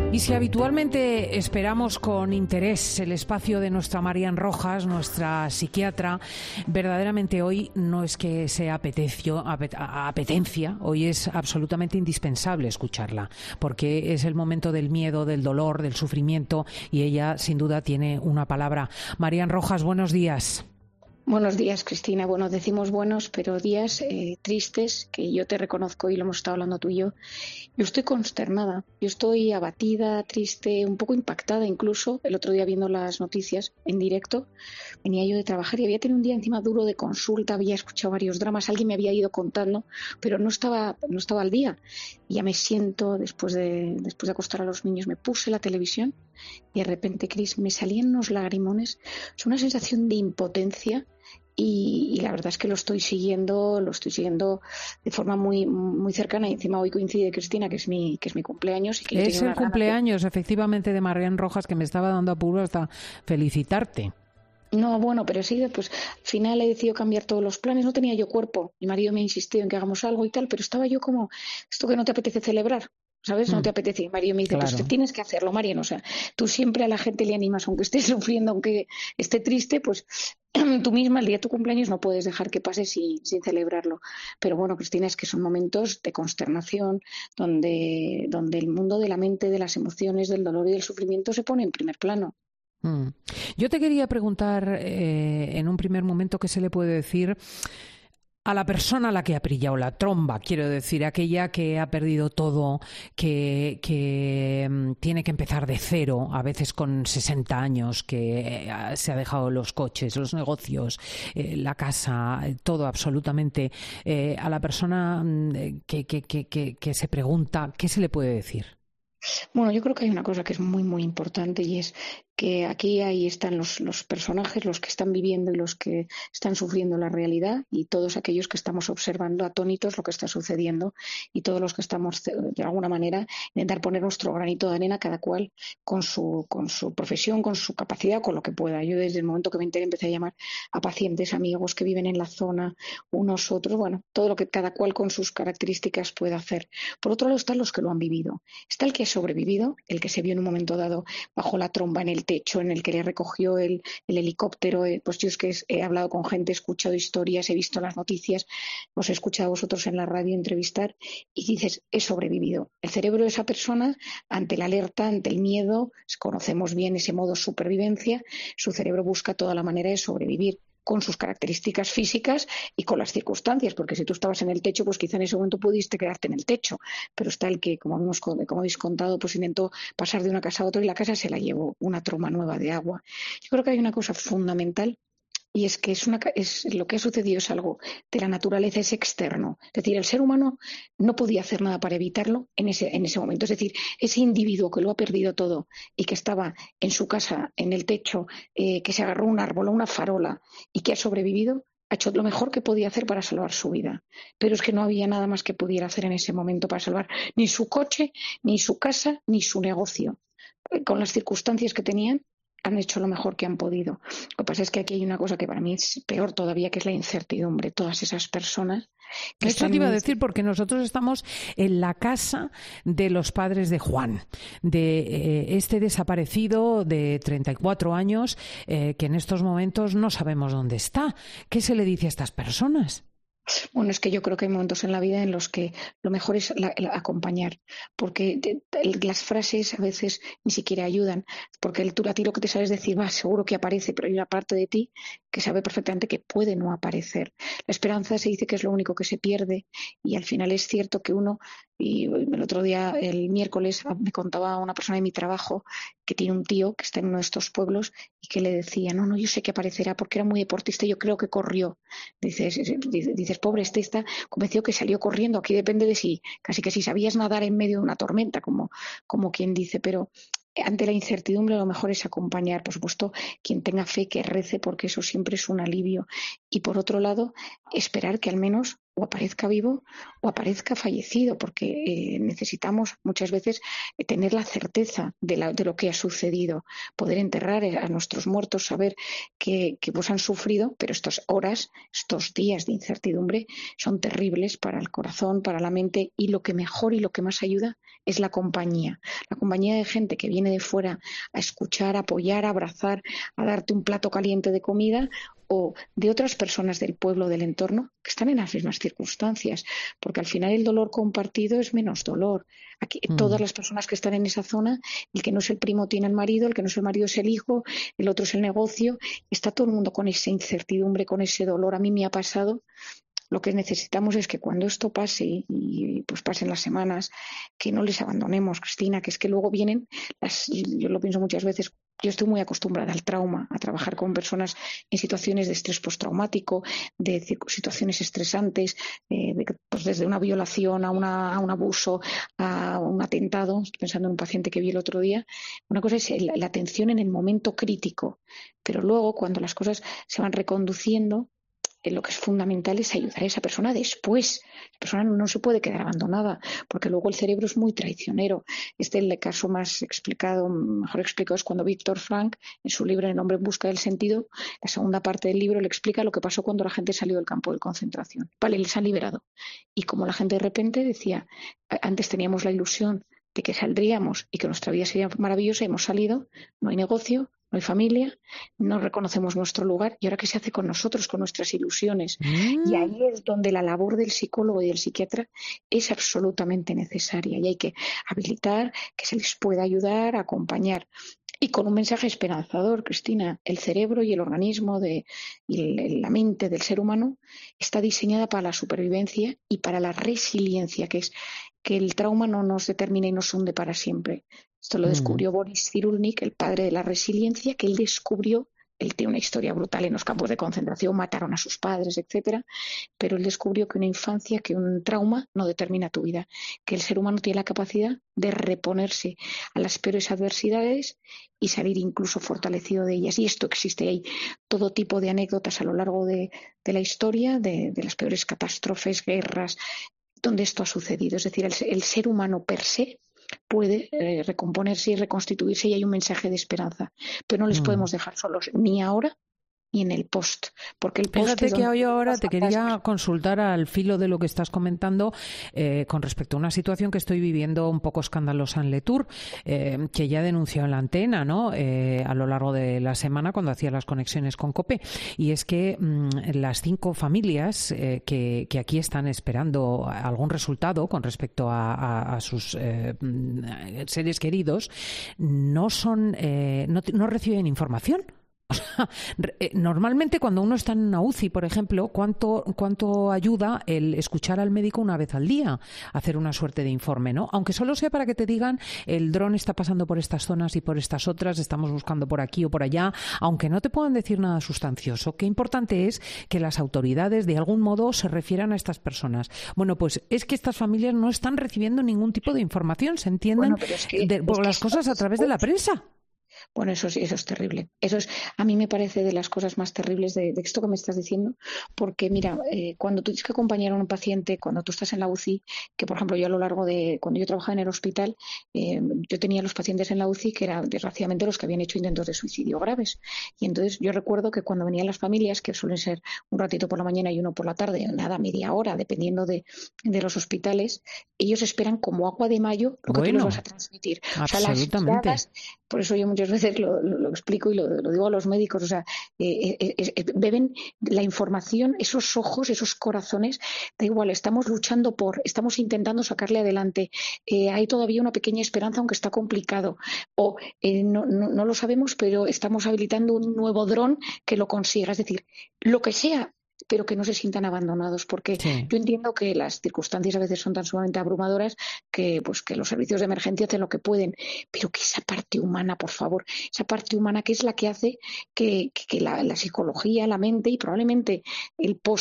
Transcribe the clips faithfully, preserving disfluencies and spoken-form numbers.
Y si habitualmente esperamos con interés el espacio de nuestra Marian Rojas, nuestra psiquiatra, verdaderamente hoy no es que sea apetecio, apet, apetencia, hoy es absolutamente indispensable escucharla, porque es el momento del miedo, del dolor, del sufrimiento, y ella sin duda tiene una palabra. Marian Rojas, buenos días. Buenos días, Cristina. Bueno, decimos buenos, pero días eh, tristes, que yo te reconozco y lo hemos estado hablando tú y yo. Yo estoy consternada, yo estoy abatida, triste, un poco impactada incluso. El otro día viendo las noticias en directo, venía yo de trabajar y había tenido un día encima duro de consulta, había escuchado varios dramas, alguien me había ido contando, pero no estaba, no estaba al día. Y ya me siento, después de, después de acostar a los niños, me puse la televisión y de repente, Cris, me salían unos lagrimones. Es una sensación de impotencia. Y, y la verdad es que lo estoy siguiendo, lo estoy siguiendo de forma muy muy cercana, y encima hoy coincide, Cristina, que es mi que es mi cumpleaños y que es el cumpleaños de... efectivamente de Marian Rojas, que me estaba dando apuro hasta felicitarte. No, bueno, pero sí, pues al final he decidido cambiar todos los planes. No tenía yo cuerpo, mi marido me ha insistido en que hagamos algo y tal, pero estaba yo como, esto que no te apetece celebrar, ¿sabes? No te apetece. Y Mario me dice, claro, pues te tienes que hacerlo, Marian. O sea, tú siempre a la gente le animas, aunque esté sufriendo, aunque esté triste, pues tú misma el día de tu cumpleaños no puedes dejar que pase sin, sin celebrarlo. Pero bueno, Cristina, es que son momentos de consternación donde, donde el mundo de la mente, de las emociones, del dolor y del sufrimiento se pone en primer plano. Mm. Yo te quería preguntar eh, en un primer momento qué se le puede decir a la persona a la que ha pillado la tromba, quiero decir, aquella que ha perdido todo, que, que um, tiene que empezar de cero, a veces con sesenta años, que eh, se ha dejado los coches, los negocios, eh, la casa, todo absolutamente. Eh, a la persona eh, que, que, que, que, que se pregunta, ¿qué se le puede decir? Bueno, yo creo que hay una cosa que es muy, muy importante, y es que aquí ahí están los, los personajes, los que están viviendo y los que están sufriendo la realidad, y todos aquellos que estamos observando atónitos lo que está sucediendo, y todos los que estamos de alguna manera intentar poner nuestro granito de arena, cada cual con su, con su profesión, con su capacidad, con lo que pueda. Yo desde el momento que me enteré empecé a llamar a pacientes, amigos que viven en la zona, unos otros, bueno, todo lo que cada cual con sus características puede hacer. Por otro lado están los que lo han vivido. Está el que ha sobrevivido, el que se vio en un momento dado bajo la tromba en el techo, en el que le recogió el, el helicóptero. Eh, pues yo es que he hablado con gente, he escuchado historias, he visto las noticias, os he escuchado a vosotros en la radio entrevistar, y dices, he sobrevivido. El cerebro de esa persona, ante la alerta, ante el miedo, conocemos bien ese modo supervivencia, su cerebro busca toda la manera de sobrevivir, con sus características físicas y con las circunstancias, porque si tú estabas en el techo, pues quizá en ese momento pudiste quedarte en el techo, pero está el que, como, hemos, como habéis contado, pues intentó pasar de una casa a otra y la casa se la llevó una tromba nueva de agua. Yo creo que hay una cosa fundamental, y es que es una, es, lo que ha sucedido es algo de la naturaleza, es externo. Es decir, el ser humano no podía hacer nada para evitarlo en ese, en ese momento. Es decir, ese individuo que lo ha perdido todo y que estaba en su casa, en el techo, eh, que se agarró a un árbol o una farola y que ha sobrevivido, ha hecho lo mejor que podía hacer para salvar su vida. Pero es que no había nada más que pudiera hacer en ese momento para salvar ni su coche, ni su casa, ni su negocio. Eh, con las circunstancias que tenían, han hecho lo mejor que han podido. Lo que pasa es que aquí hay una cosa que para mí es peor todavía, que es la incertidumbre. Todas esas personas que Eso están... te iba a decir, porque nosotros estamos en la casa de los padres de Juan, de eh, este desaparecido de treinta y cuatro años, eh, que en estos momentos no sabemos dónde está. ¿Qué se le dice a estas personas? Bueno, es que yo creo que hay momentos en la vida en los que lo mejor es la, la, acompañar, porque de, de, las frases a veces ni siquiera ayudan, porque el, tú a ti lo que te sabes decir, va, seguro que aparece, pero hay una parte de ti que sabe perfectamente que puede no aparecer. La esperanza se dice que es lo único que se pierde, y al final es cierto que uno, y el otro día, el miércoles, me contaba una persona de mi trabajo que tiene un tío que está en uno de estos pueblos y que le decía, no, no, yo sé que aparecerá porque era muy deportista, yo creo que corrió. Dices, dices pobre, este está convencido que salió corriendo. Aquí depende de si, casi que si sabías nadar en medio de una tormenta, como, como quien dice, pero ante la incertidumbre lo mejor es acompañar. Por supuesto, quien tenga fe que rece, porque eso siempre es un alivio. Y por otro lado, esperar que al menos o aparezca vivo o aparezca fallecido, porque eh, necesitamos muchas veces eh, tener la certeza de, la, de lo que ha sucedido, poder enterrar a nuestros muertos, saber que, que pues han sufrido, pero estas horas, estos días de incertidumbre son terribles para el corazón, para la mente, y lo que mejor y lo que más ayuda es la compañía, la compañía de gente que viene de fuera a escuchar, a apoyar, a abrazar, a darte un plato caliente de comida, o de otras personas del pueblo, del entorno, que están en las mismas circunstancias, porque al final el dolor compartido es menos dolor. Aquí, mm. todas las personas que están en esa zona, el que no es el primo tiene el marido, el que no es el marido es el hijo, el otro es el negocio, está todo el mundo con esa incertidumbre, con ese dolor. A mí me ha pasado. Lo que necesitamos es que cuando esto pase y pues pasen las semanas, que no les abandonemos, Cristina, que es que luego vienen, las, yo lo pienso muchas veces, yo estoy muy acostumbrada al trauma, a trabajar con personas en situaciones de estrés postraumático, de situaciones estresantes, eh, de, pues desde una violación a, una, a un abuso, a un atentado. Estoy pensando en un paciente que vi el otro día. Una cosa es el, la atención en el momento crítico, pero luego cuando las cosas se van reconduciendo, lo que es fundamental es ayudar a esa persona después. La persona no se puede quedar abandonada, porque luego el cerebro es muy traicionero. Este es el caso más explicado, mejor explicado, es cuando Víctor Frank, en su libro El hombre en busca del sentido, la segunda parte del libro le explica lo que pasó cuando la gente salió del campo de concentración. Vale, les ha liberado. Y como la gente de repente decía, antes teníamos la ilusión de que saldríamos y que nuestra vida sería maravillosa, hemos salido, no hay negocio, no hay familia, no reconocemos nuestro lugar, y ahora qué se hace con nosotros, con nuestras ilusiones. Mm. Y ahí es donde la labor del psicólogo y del psiquiatra es absolutamente necesaria, y hay que habilitar, que se les pueda ayudar, acompañar. Y con un mensaje esperanzador, Cristina, el cerebro y el organismo de, y el, la mente del ser humano está diseñada para la supervivencia y para la resiliencia, que es que el trauma no nos determina y nos hunde para siempre. Esto lo descubrió mm. Boris Cyrulnik, el padre de la resiliencia, que él descubrió. Él tiene una historia brutal en los campos de concentración, mataron a sus padres, etcétera, pero él descubrió que una infancia, que un trauma no determina tu vida, que el ser humano tiene la capacidad de reponerse a las peores adversidades y salir incluso fortalecido de ellas. Y esto existe, hay todo tipo de anécdotas a lo largo de, de la historia, de, de las peores catástrofes, guerras, donde esto ha sucedido. Es decir, el, el ser humano per se puede eh, recomponerse y reconstituirse, y hay un mensaje de esperanza, pero no les mm. podemos dejar solos ni ahora ni en el post, porque el post Fíjate es que donde yo ahora te quería fantasmas. consultar al filo de lo que estás comentando eh, con respecto a una situación que estoy viviendo un poco escandalosa en Letour, eh, que ya he denunciado en la antena, ¿no? Eh, a lo largo de la semana cuando hacía las conexiones con COPE, y es que mmm, las cinco familias eh, que, que aquí están esperando algún resultado con respecto a, a, a sus eh, seres queridos no son eh, no, no reciben información. O sea, normalmente cuando uno está en una U C I, por ejemplo, ¿cuánto, cuánto ayuda el escuchar al médico una vez al día? Hacer una suerte de informe, ¿no? Aunque solo sea para que te digan el dron está pasando por estas zonas y por estas otras, estamos buscando por aquí o por allá, aunque no te puedan decir nada sustancioso. Qué importante es que las autoridades de algún modo se refieran a estas personas. Bueno, pues es que estas familias no están recibiendo ningún tipo de información, se entienden bueno, es que, de, por es las que cosas a través de la prensa. Bueno, eso sí, eso es terrible. Eso es, a mí me parece de las cosas más terribles de, de esto que me estás diciendo, porque mira, eh, cuando tú tienes que acompañar a un paciente, cuando tú estás en la U C I, que por ejemplo yo a lo largo de, cuando yo trabajaba en el hospital, eh, yo tenía los pacientes en la U C I que eran desgraciadamente los que habían hecho intentos de suicidio graves. Y entonces yo recuerdo que cuando venían las familias, que suelen ser un ratito por la mañana y uno por la tarde, nada, media hora, dependiendo de, de los hospitales, ellos esperan como agua de mayo lo que bueno, tú les vas a transmitir. O sea, las miradas, por eso yo muchas veces lo, lo, lo explico y lo, lo digo a los médicos, o sea, eh, eh, eh, beben la información, esos ojos, esos corazones, da igual, estamos luchando por, estamos intentando sacarle adelante, eh, hay todavía una pequeña esperanza aunque está complicado, o eh, no, no, no lo sabemos, pero estamos habilitando un nuevo dron que lo consiga, es decir, lo que sea, pero que no se sientan abandonados, porque sí. Yo entiendo que las circunstancias a veces son tan sumamente abrumadoras que, pues, que los servicios de emergencia hacen lo que pueden, pero que esa parte humana, por favor, esa parte humana que es la que hace que, que, que la, la psicología, la mente y probablemente el post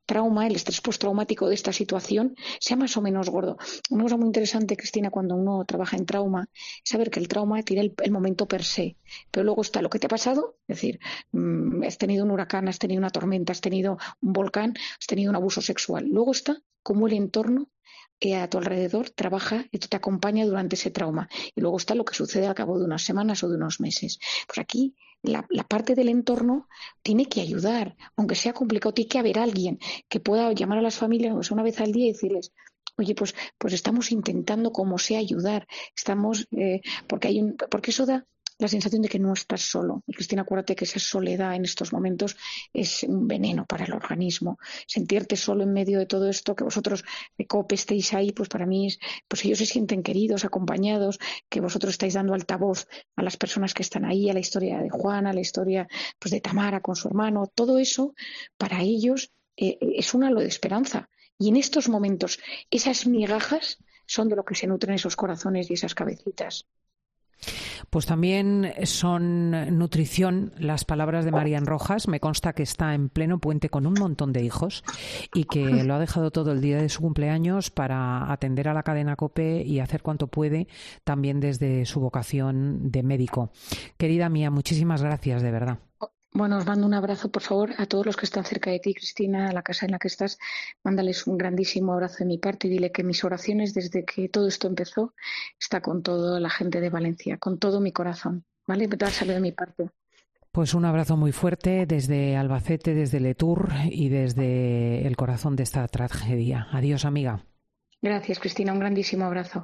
trauma, el estrés postraumático de esta situación, sea más o menos gordo. Una cosa muy interesante, Cristina, cuando uno trabaja en trauma, es saber que el trauma tiene el, el momento per se, pero luego está lo que te ha pasado, es decir, mmm, has tenido un huracán, has tenido una tormenta, has tenido un volcán, has tenido un abuso sexual. Luego está cómo el entorno eh, a tu alrededor trabaja y te acompaña durante ese trauma. Y luego está lo que sucede al cabo de unas semanas o de unos meses. Pues aquí La, la parte del entorno tiene que ayudar, aunque sea complicado, tiene que haber alguien que pueda llamar a las familias pues, una vez al día y decirles, oye, pues, pues estamos intentando como sea ayudar, estamos, eh, porque hay un, porque eso da la sensación de que no estás solo. Y Cristina, acuérdate que esa soledad en estos momentos es un veneno para el organismo. Sentirte solo en medio de todo esto, que vosotros de COPE estéis ahí, pues para mí es, pues ellos se sienten queridos, acompañados, que vosotros estáis dando altavoz a las personas que están ahí, a la historia de Juana, a la historia pues de Tamara con su hermano, todo eso para ellos eh, es un halo de esperanza. Y en estos momentos, esas migajas son de lo que se nutren esos corazones y esas cabecitas. Pues también son nutrición las palabras de Marian Rojas. Me consta que está en pleno puente con un montón de hijos y que lo ha dejado todo el día de su cumpleaños para atender a la cadena COPE y hacer cuanto puede también desde su vocación de médico. Querida mía, muchísimas gracias, de verdad. Bueno, os mando un abrazo, por favor, a todos los que están cerca de ti, Cristina, a la casa en la que estás. Mándales un grandísimo abrazo de mi parte y dile que mis oraciones desde que todo esto empezó está con toda la gente de Valencia, con todo mi corazón, ¿vale? Dárselo de mi parte. Pues un abrazo muy fuerte desde Albacete, desde Letour y desde el corazón de esta tragedia. Adiós, amiga. Gracias, Cristina, un grandísimo abrazo.